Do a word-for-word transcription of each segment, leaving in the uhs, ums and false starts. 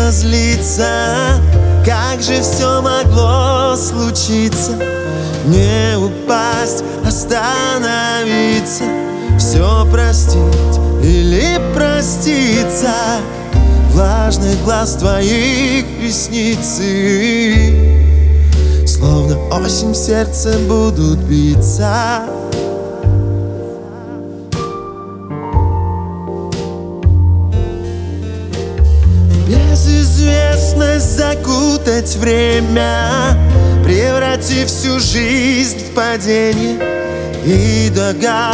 разлиться. Как же все могло случиться? Не упасть, остановиться, все простить или проститься. Влажный глаз твоих ресницы словно осень в сердце будут биться. Безызвестность закутать время, превратив всю жизнь в падение и до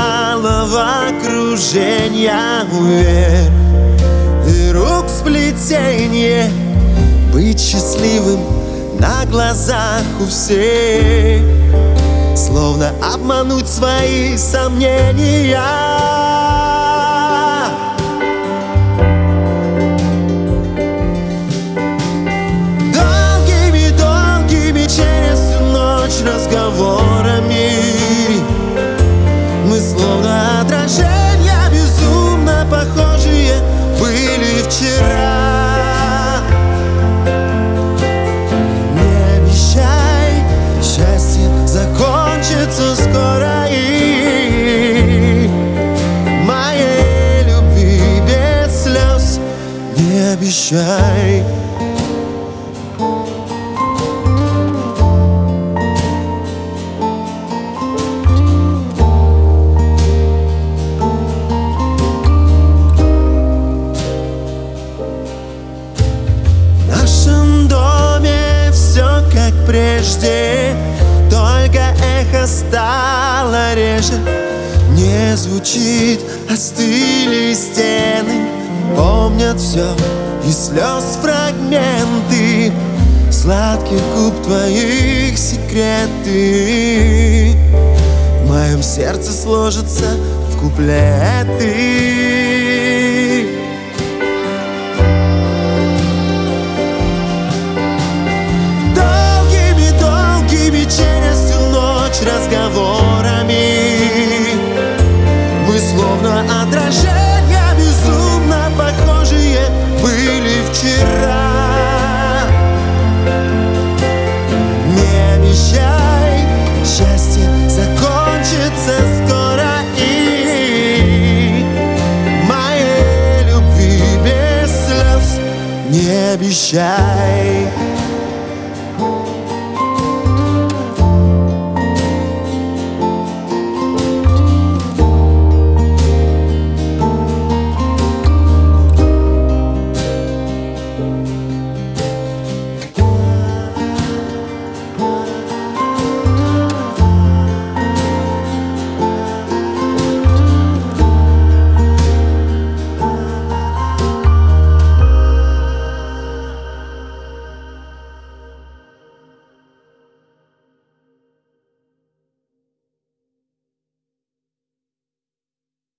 головокружения вверх, и рук сплетение. Быть счастливым на глазах у всех, словно обмануть свои сомнения. Разговорами мы словно отражения, безумно похожие были вчера. Не обещай, счастье закончится скоро, и моей любви без слез не обещай. Прежде только эхо стало реже, не звучит, остыли стены, помнят все и слез фрагменты сладких губ твоих секреты в моем сердце сложатся в куплеты. Разговорами мы словно отражения, безумно похожие были вчера. Не обещай, счастье закончится скоро, и моей любви без слез не обещай.